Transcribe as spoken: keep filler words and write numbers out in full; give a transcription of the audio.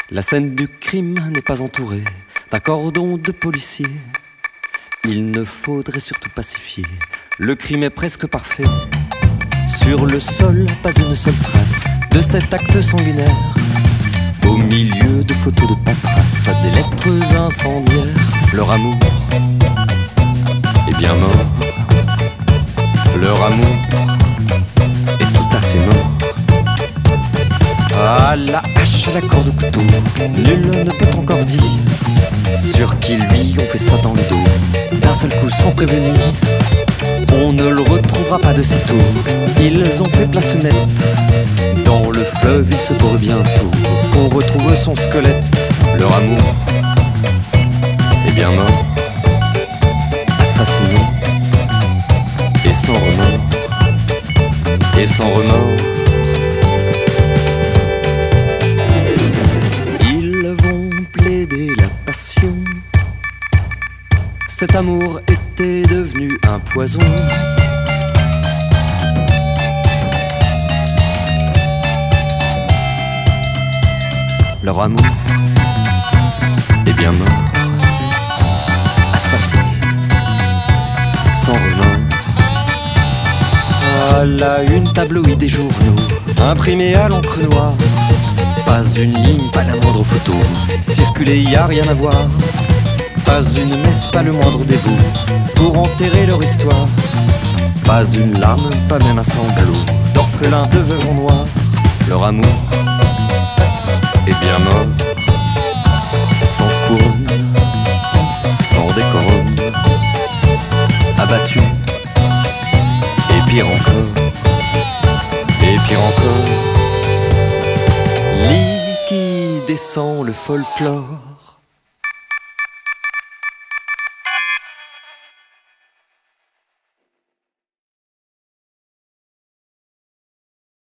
La scène du crime n'est pas entourée d'un cordon de policiers. Il ne faudrait surtout pacifier. Le crime est presque parfait. Sur le sol, pas une seule trace de cet acte sanguinaire. Au milieu de photos de paperasse, à des lettres incendiaires, leur amour est bien mort. Leur amour est tout à fait mort. À la hache, à la corde au couteau, nul ne peut encore dire sur qui lui ont fait ça dans le dos. D'un seul coup sans prévenir, on ne le retrouvera pas de sitôt. Ils ont fait place nette, dans le fleuve il se pourrait bientôt qu'on retrouve son squelette. Leur amour est bien mort, assassiné, et sans remords, et sans remords. Ils vont plaider la passion. Cet amour était devenu un poison. Leur amour est bien mort, assassiné, sans remords. À la une, tabloïd des journaux, imprimé à l'encre noire. Pas une ligne, pas la moindre photo, circuler y a rien à voir. Pas une messe, pas le moindre dévot pour enterrer leur histoire. Pas une larme, pas même un sanglot d'orphelins, de veuves en noir. Leur amour est bien mort, sans couronne, sans décorum, abattu, et pire encore, et pire encore, liquidescent le folklore.